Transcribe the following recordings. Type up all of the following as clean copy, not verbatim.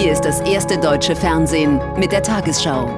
Hier ist das erste deutsche Fernsehen mit der Tagesschau.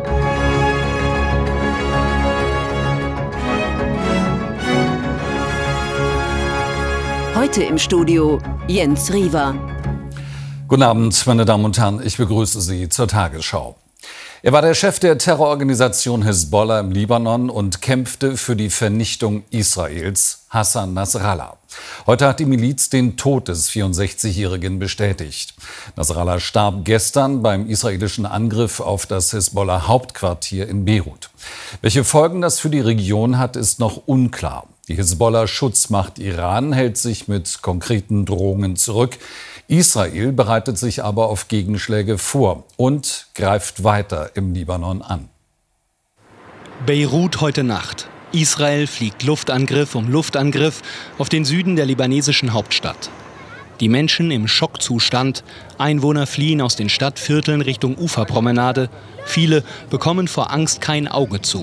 Heute im Studio Jens Riewer. Guten Abend, meine Damen und Herren, ich begrüße Sie zur Tagesschau. Er war der Chef der Terrororganisation Hisbollah im Libanon und kämpfte für die Vernichtung Israels, Hassan Nasrallah. Heute hat die Miliz den Tod des 64-Jährigen bestätigt. Nasrallah starb gestern beim israelischen Angriff auf das Hisbollah-Hauptquartier in Beirut. Welche Folgen das für die Region hat, ist noch unklar. Die Hisbollah-Schutzmacht Iran hält sich mit konkreten Drohungen zurück. Israel bereitet sich aber auf Gegenschläge vor und greift weiter im Libanon an. Beirut heute Nacht. Israel fliegt Luftangriff um Luftangriff auf den Süden der libanesischen Hauptstadt. Die Menschen im Schockzustand. Einwohner fliehen aus den Stadtvierteln Richtung Uferpromenade. Viele bekommen vor Angst kein Auge zu.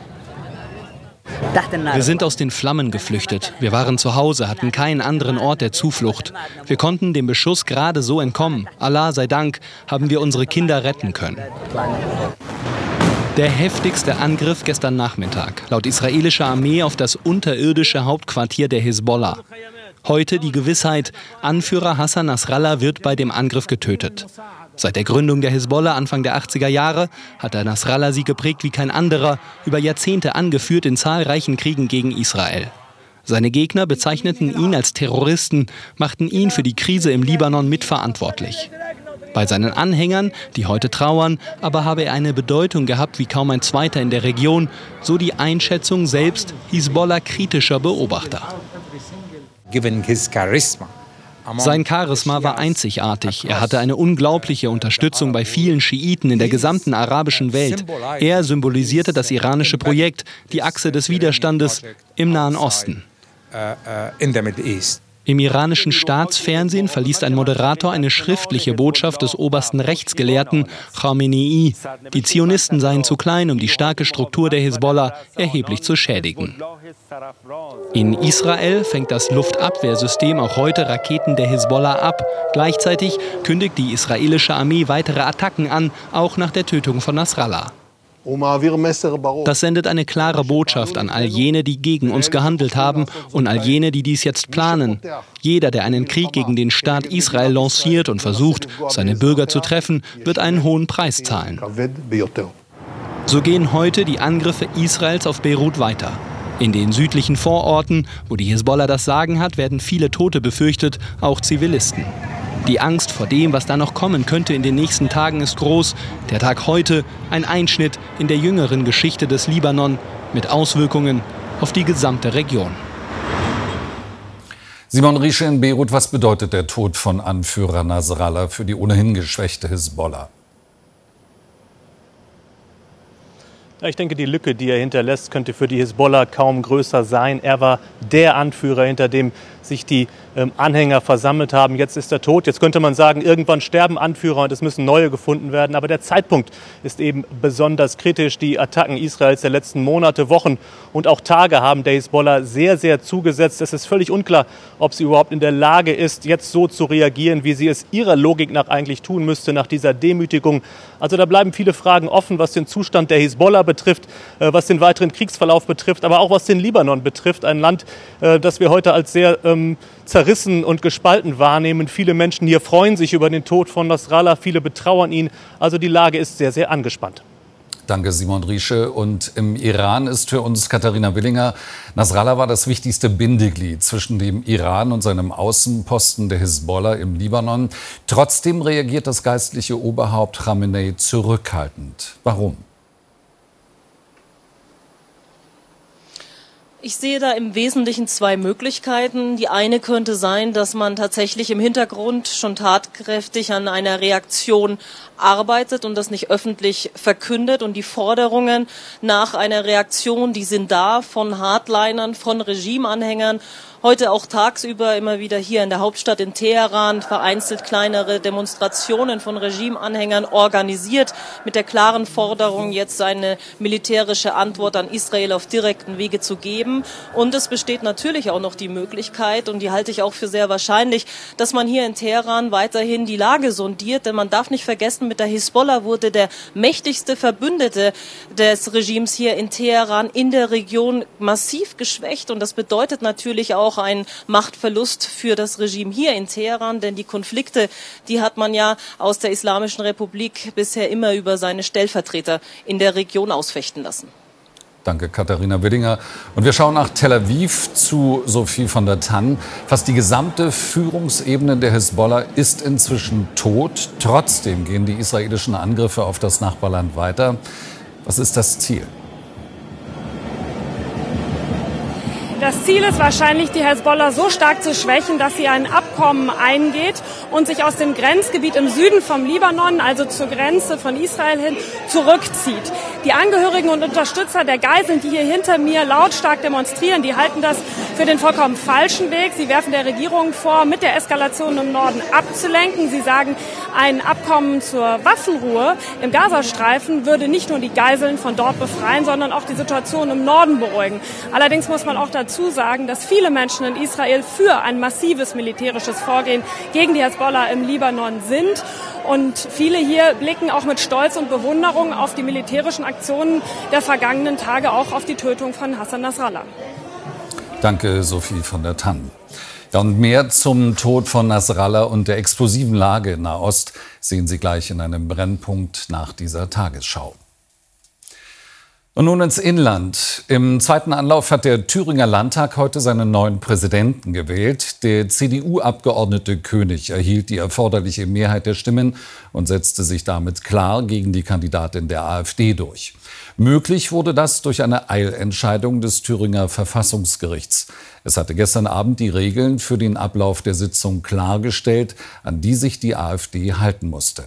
Wir sind aus den Flammen geflüchtet. Wir waren zu Hause, hatten keinen anderen Ort der Zuflucht. Wir konnten dem Beschuss gerade so entkommen. Allah sei Dank, haben wir unsere Kinder retten können. Der heftigste Angriff gestern Nachmittag, laut israelischer Armee auf das unterirdische Hauptquartier der Hisbollah. Heute die Gewissheit, Anführer Hassan Nasrallah wird bei dem Angriff getötet. Seit der Gründung der Hisbollah Anfang der 80er Jahre hat der Nasrallah sie geprägt wie kein anderer, über Jahrzehnte angeführt in zahlreichen Kriegen gegen Israel. Seine Gegner bezeichneten ihn als Terroristen, machten ihn für die Krise im Libanon mitverantwortlich. Bei seinen Anhängern, die heute trauern, aber habe er eine Bedeutung gehabt wie kaum ein zweiter in der Region, so die Einschätzung selbst Hisbollah-kritischer Beobachter. Sein Charisma war einzigartig. Er hatte eine unglaubliche Unterstützung bei vielen Schiiten in der gesamten arabischen Welt. Er symbolisierte das iranische Projekt, die Achse des Widerstandes im Nahen Osten. Im iranischen Staatsfernsehen verliest ein Moderator eine schriftliche Botschaft des obersten Rechtsgelehrten Khamenei. Die Zionisten seien zu klein, um die starke Struktur der Hisbollah erheblich zu schädigen. In Israel fängt das Luftabwehrsystem auch heute Raketen der Hisbollah ab. Gleichzeitig kündigt die israelische Armee weitere Attacken an, auch nach der Tötung von Nasrallah. Das sendet eine klare Botschaft an all jene, die gegen uns gehandelt haben und all jene, die dies jetzt planen. Jeder, der einen Krieg gegen den Staat Israel lanciert und versucht, seine Bürger zu treffen, wird einen hohen Preis zahlen. So gehen heute die Angriffe Israels auf Beirut weiter. In den südlichen Vororten, wo die Hisbollah das Sagen hat, werden viele Tote befürchtet, auch Zivilisten. Die Angst vor dem, was da noch kommen könnte in den nächsten Tagen, ist groß. Der Tag heute ein Einschnitt in der jüngeren Geschichte des Libanon mit Auswirkungen auf die gesamte Region. Simon Riesche in Beirut, was bedeutet der Tod von Anführer Nasrallah für die ohnehin geschwächte Hisbollah? Ich denke, die Lücke, die er hinterlässt, könnte für die Hisbollah kaum größer sein. Er war der Anführer, hinter dem sich die Anhänger versammelt haben. Jetzt ist er tot. Jetzt könnte man sagen, irgendwann sterben Anführer und es müssen neue gefunden werden. Aber der Zeitpunkt ist eben besonders kritisch. Die Attacken Israels der letzten Monate, Wochen und auch Tage haben der Hisbollah sehr, sehr zugesetzt. Es ist völlig unklar, ob sie überhaupt in der Lage ist, jetzt so zu reagieren, wie sie es ihrer Logik nach eigentlich tun müsste, nach dieser Demütigung. Also da bleiben viele Fragen offen, was den Zustand der Hisbollah betrifft, was den weiteren Kriegsverlauf betrifft, aber auch was den Libanon betrifft. Ein Land, das wir heute als sehr zerrissen und gespalten wahrnehmen. Viele Menschen hier freuen sich über den Tod von Nasrallah, viele betrauern ihn. Also die Lage ist sehr, sehr angespannt. Danke, Simon Riesche. Und im Iran ist für uns Katharina Willinger. Nasrallah war das wichtigste Bindeglied zwischen dem Iran und seinem Außenposten der Hisbollah im Libanon. Trotzdem reagiert das geistliche Oberhaupt Khamenei zurückhaltend. Warum? Ich sehe da im Wesentlichen zwei Möglichkeiten. Die eine könnte sein, dass man tatsächlich im Hintergrund schon tatkräftig an einer Reaktion arbeitet und das nicht öffentlich verkündet. Und die Forderungen nach einer Reaktion, die sind da von Hardlinern, von Regimeanhängern. heute auch tagsüber immer wieder hier in der Hauptstadt in Teheran vereinzelt kleinere Demonstrationen von Regimeanhängern organisiert, mit der klaren Forderung, jetzt eine militärische Antwort an Israel auf direkten Wege zu geben. Und es besteht natürlich auch noch die Möglichkeit, und die halte ich auch für sehr wahrscheinlich, dass man hier in Teheran weiterhin die Lage sondiert, denn man darf nicht vergessen, mit der Hisbollah wurde der mächtigste Verbündete des Regimes hier in Teheran in der Region massiv geschwächt, und das bedeutet natürlich auch einen Machtverlust für das Regime hier in Teheran, denn die Konflikte, die hat man ja aus der Islamischen Republik bisher immer über seine Stellvertreter in der Region ausfechten lassen. Danke, Katharina Widdinger. Und wir schauen nach Tel Aviv zu Sophie von der Tann. Fast die gesamte Führungsebene der Hisbollah ist inzwischen tot. Trotzdem gehen die israelischen Angriffe auf das Nachbarland weiter. Was ist das Ziel? Das Ziel ist wahrscheinlich, die Hisbollah so stark zu schwächen, dass sie ein Abkommen eingeht und sich aus dem Grenzgebiet im Süden vom Libanon, also zur Grenze von Israel hin, zurückzieht. Die Angehörigen und Unterstützer der Geiseln, die hier hinter mir lautstark demonstrieren, die halten das für den vollkommen falschen Weg. Sie werfen der Regierung vor, mit der Eskalation im Norden abzulenken. Sie sagen, ein Abkommen zur Waffenruhe im Gazastreifen würde nicht nur die Geiseln von dort befreien, sondern auch die Situation im Norden beruhigen. Allerdings muss man auch dazu sagen, dass viele Menschen in Israel für ein massives militärisches Vorgehen gegen die Hisbollah im Libanon sind. Und viele hier blicken auch mit Stolz und Bewunderung auf die militärischen Aktionen der vergangenen Tage, auch auf die Tötung von Hassan Nasrallah. Danke, Sophie von der Tann. Ja, und mehr zum Tod von Nasrallah und der explosiven Lage in Nahost sehen Sie gleich in einem Brennpunkt nach dieser Tagesschau. Und nun ins Inland. Im zweiten Anlauf hat der Thüringer Landtag heute seinen neuen Präsidenten gewählt. Der CDU-Abgeordnete König erhielt die erforderliche Mehrheit der Stimmen und setzte sich damit klar gegen die Kandidatin der AfD durch. Möglich wurde das durch eine Eilentscheidung des Thüringer Verfassungsgerichts. Es hatte gestern Abend die Regeln für den Ablauf der Sitzung klargestellt, an die sich die AfD halten musste.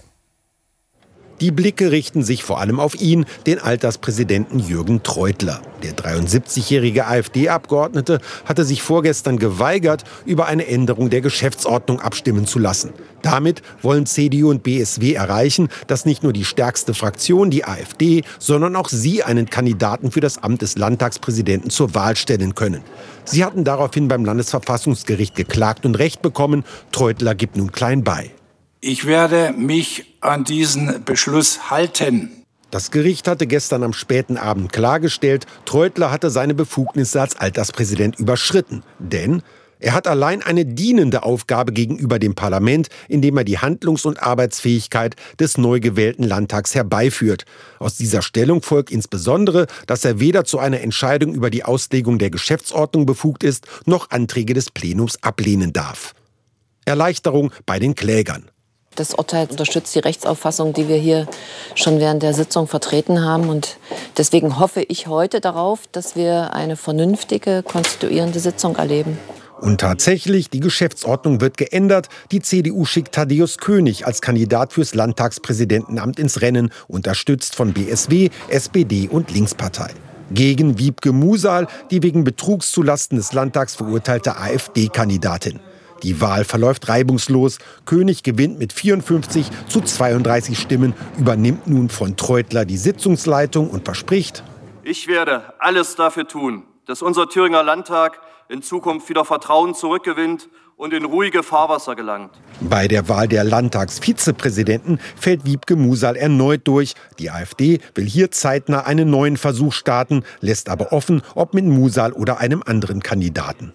Die Blicke richten sich vor allem auf ihn, den Alterspräsidenten Jürgen Treutler. Der 73-jährige AfD-Abgeordnete hatte sich vorgestern geweigert, über eine Änderung der Geschäftsordnung abstimmen zu lassen. Damit wollen CDU und BSW erreichen, dass nicht nur die stärkste Fraktion, die AfD, sondern auch sie einen Kandidaten für das Amt des Landtagspräsidenten zur Wahl stellen können. Sie hatten daraufhin beim Landesverfassungsgericht geklagt und Recht bekommen. Treutler gibt nun klein bei. Ich werde mich an diesen Beschluss halten. Das Gericht hatte gestern am späten Abend klargestellt, Treutler hatte seine Befugnisse als Alterspräsident überschritten. Denn er hat allein eine dienende Aufgabe gegenüber dem Parlament, indem er die Handlungs- und Arbeitsfähigkeit des neu gewählten Landtags herbeiführt. Aus dieser Stellung folgt insbesondere, dass er weder zu einer Entscheidung über die Auslegung der Geschäftsordnung befugt ist, noch Anträge des Plenums ablehnen darf. Erleichterung bei den Klägern. Das Urteil unterstützt die Rechtsauffassung, die wir hier schon während der Sitzung vertreten haben. Und deswegen hoffe ich heute darauf, dass wir eine vernünftige, konstituierende Sitzung erleben. Und tatsächlich, die Geschäftsordnung wird geändert. Die CDU schickt Thaddäus König als Kandidat fürs Landtagspräsidentenamt ins Rennen, unterstützt von BSW, SPD und Linkspartei. Gegen Wiebke Musal, die wegen Betrugs zulasten des Landtags verurteilte AfD-Kandidatin. Die Wahl verläuft reibungslos. König gewinnt mit 54 zu 32 Stimmen, übernimmt nun von Treutler die Sitzungsleitung und verspricht: Ich werde alles dafür tun, dass unser Thüringer Landtag in Zukunft wieder Vertrauen zurückgewinnt und in ruhige Fahrwasser gelangt. Bei der Wahl der Landtagsvizepräsidenten fällt Wiebke Musal erneut durch. Die AfD will hier zeitnah einen neuen Versuch starten, lässt aber offen, ob mit Musal oder einem anderen Kandidaten.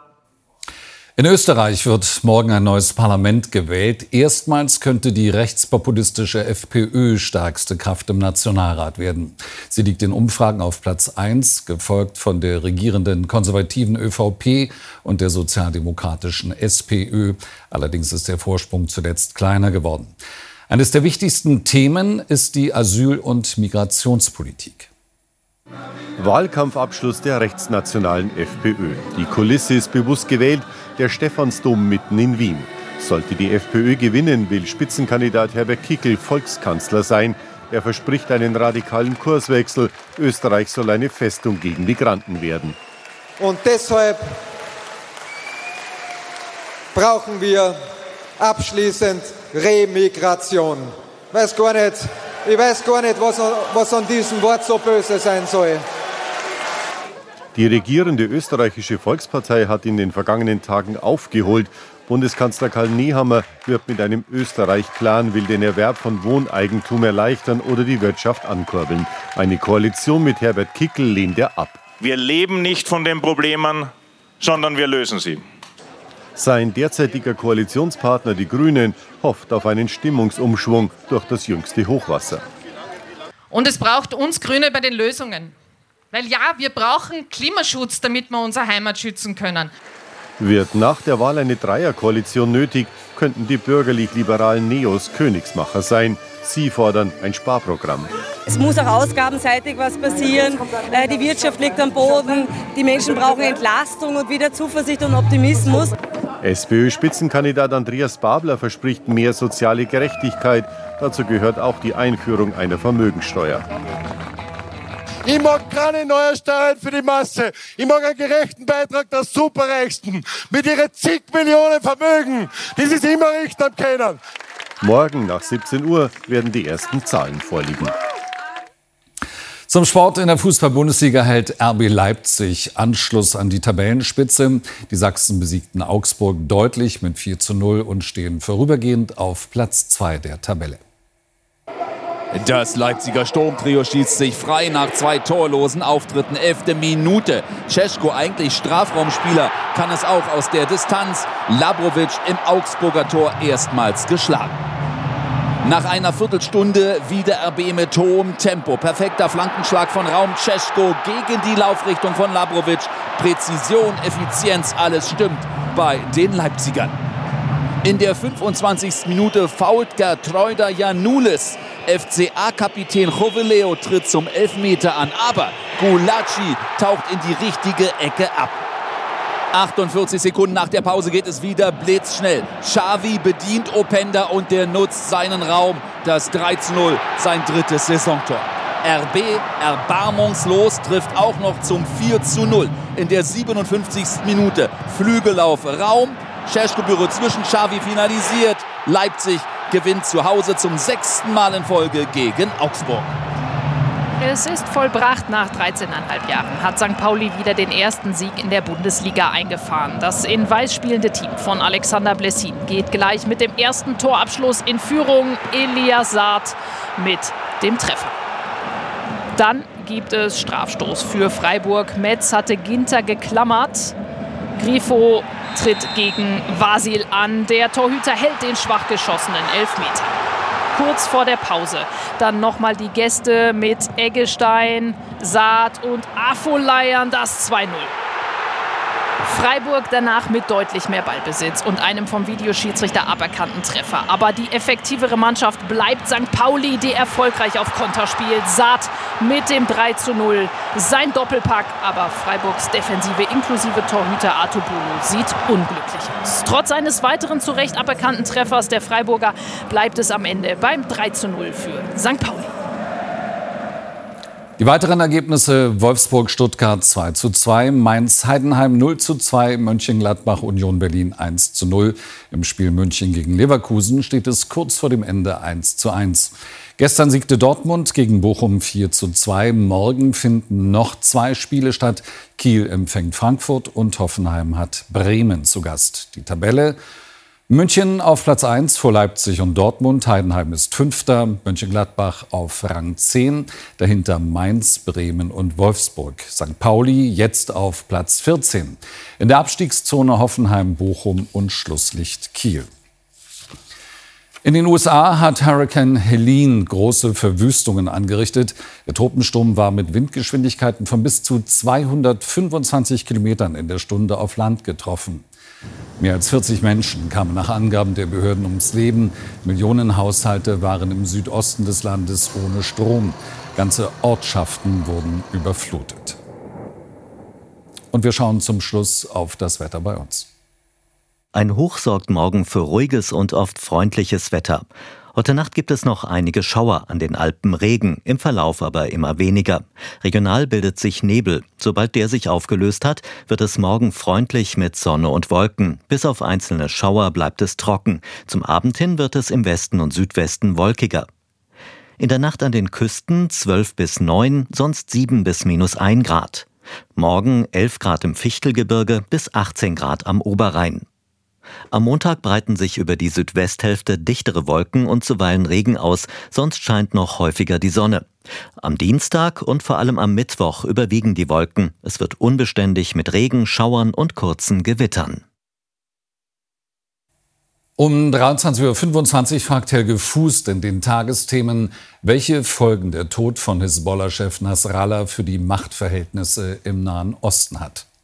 In Österreich wird morgen ein neues Parlament gewählt. Erstmals könnte die rechtspopulistische FPÖ stärkste Kraft im Nationalrat werden. Sie liegt in Umfragen auf Platz 1, gefolgt von der regierenden konservativen ÖVP und der sozialdemokratischen SPÖ. Allerdings ist der Vorsprung zuletzt kleiner geworden. Eines der wichtigsten Themen ist die Asyl- und Migrationspolitik. Wahlkampfabschluss der rechtsnationalen FPÖ. Die Kulisse ist bewusst gewählt, der Stephansdom mitten in Wien. Sollte die FPÖ gewinnen, will Spitzenkandidat Herbert Kickl Volkskanzler sein. Er verspricht einen radikalen Kurswechsel. Österreich soll eine Festung gegen Migranten werden. Und deshalb brauchen wir abschließend Remigration. Ich weiß gar nicht, was an diesem Wort so böse sein soll. Die regierende österreichische Volkspartei hat in den vergangenen Tagen aufgeholt. Bundeskanzler Karl Nehammer wirbt mit einem Österreich-Plan, will den Erwerb von Wohneigentum erleichtern oder die Wirtschaft ankurbeln. Eine Koalition mit Herbert Kickl lehnt er ab. Wir leben nicht von den Problemen, sondern wir lösen sie. Sein derzeitiger Koalitionspartner, die Grünen, hofft auf einen Stimmungsumschwung durch das jüngste Hochwasser. Und es braucht uns Grüne bei den Lösungen. Weil ja, wir brauchen Klimaschutz, damit wir unsere Heimat schützen können. Wird nach der Wahl eine Dreierkoalition nötig, könnten die bürgerlich-liberalen Neos Königsmacher sein. Sie fordern ein Sparprogramm. Es muss auch ausgabenseitig was passieren. Die Wirtschaft liegt am Boden. Die Menschen brauchen Entlastung und wieder Zuversicht und Optimismus. SPÖ-Spitzenkandidat Andreas Babler verspricht mehr soziale Gerechtigkeit. Dazu gehört auch die Einführung einer Vermögensteuer. Ich mag keine neuen Steuern für die Masse. Ich mag einen gerechten Beitrag der Superreichsten mit ihren zig Millionen Vermögen, die sie immer richten können. Morgen nach 17 Uhr werden die ersten Zahlen vorliegen. Zum Sport in der Fußball-Bundesliga hält RB Leipzig Anschluss an die Tabellenspitze. Die Sachsen besiegten Augsburg deutlich mit 4:0 und stehen vorübergehend auf Platz 2 der Tabelle. Das Leipziger Sturmtrio schießt sich frei nach 2 torlosen Auftritten. 11. Minute. Czesko, eigentlich Strafraumspieler, kann es auch aus der Distanz. Labrovic im Augsburger Tor erstmals geschlagen. Nach einer Viertelstunde wieder RB mit hohem Tempo. Perfekter Flankenschlag von Raum. Czesko gegen die Laufrichtung von Labrovic. Präzision, Effizienz, alles stimmt bei den Leipzigern. In der 25. Minute fault Gertruida Janulis. FCA-Kapitän Joveleo tritt zum Elfmeter an, aber Gulacsi taucht in die richtige Ecke ab. 48 Sekunden nach der Pause geht es wieder blitzschnell. Xavi bedient Openda und der nutzt seinen Raum. Das 3:0, sein drittes Saisontor. RB erbarmungslos trifft auch noch zum 4:0 in der 57. Minute. Flügellauf, Raum. Czesko berührt zwischen, Xavi finalisiert. Leipzig gewinnt zu Hause zum 6. Mal in Folge gegen Augsburg. Es ist vollbracht. Nach 13,5 Jahren hat St. Pauli wieder den ersten Sieg in der Bundesliga eingefahren. Das in Weiß spielende Team von Alexander Blessin geht gleich mit dem ersten Torabschluss in Führung. Elias Saad mit dem Treffer. Dann gibt es Strafstoß für Freiburg. Metz hatte Ginter geklammert. Grifo tritt gegen Vasil an. Der Torhüter hält den schwach geschossenen Elfmeter. Kurz vor der Pause dann nochmal die Gäste mit Eggestein, Saad und Afolayan, das 2:0. Freiburg danach mit deutlich mehr Ballbesitz und einem vom Videoschiedsrichter aberkannten Treffer. Aber die effektivere Mannschaft bleibt St. Pauli, die erfolgreich auf Konter spielt. Saad mit dem 3:0. Sein Doppelpack, aber Freiburgs Defensive inklusive Torhüter Artubulu sieht unglücklich aus. Trotz eines weiteren zu Recht aberkannten Treffers der Freiburger bleibt es am Ende beim 3:0 für St. Pauli. Die weiteren Ergebnisse: Wolfsburg-Stuttgart 2:2, Mainz-Heidenheim 0:2, Mönchengladbach-Union Berlin 1:0. Im Spiel München gegen Leverkusen steht es kurz vor dem Ende 1:1. Gestern siegte Dortmund gegen Bochum 4:2. Morgen finden noch 2 Spiele statt. Kiel empfängt Frankfurt und Hoffenheim hat Bremen zu Gast. Die Tabelle: München auf Platz 1 vor Leipzig und Dortmund. Heidenheim ist 5. Mönchengladbach auf Rang 10. Dahinter Mainz, Bremen und Wolfsburg. St. Pauli jetzt auf Platz 14. In der Abstiegszone Hoffenheim, Bochum und Schlusslicht Kiel. In den USA hat Hurrikan Helene große Verwüstungen angerichtet. Der Tropensturm war mit Windgeschwindigkeiten von bis zu 225 Kilometern in der Stunde auf Land getroffen. Mehr als 40 Menschen kamen nach Angaben der Behörden ums Leben. Millionen Haushalte waren im Südosten des Landes ohne Strom. Ganze Ortschaften wurden überflutet. Und wir schauen zum Schluss auf das Wetter bei uns. Ein Hoch sorgt morgen für ruhiges und oft freundliches Wetter. Heute Nacht gibt es noch einige Schauer an den Alpen, Regen, im Verlauf aber immer weniger. Regional bildet sich Nebel. Sobald der sich aufgelöst hat, wird es morgen freundlich mit Sonne und Wolken. Bis auf einzelne Schauer bleibt es trocken. Zum Abend hin wird es im Westen und Südwesten wolkiger. In der Nacht an den Küsten 12 bis 9, sonst 7 bis -1 Grad. Morgen 11 Grad im Fichtelgebirge bis 18 Grad am Oberrhein. Am Montag breiten sich über die Südwesthälfte dichtere Wolken und zuweilen Regen aus, sonst scheint noch häufiger die Sonne. Am Dienstag und vor allem am Mittwoch überwiegen die Wolken. Es wird unbeständig mit Regen, Schauern und kurzen Gewittern. Um 23.25 Uhr fragt Helge Fußt in den Tagesthemen, welche Folgen der Tod von Hisbollah-Chef Nasrallah für die Machtverhältnisse im Nahen Osten hat.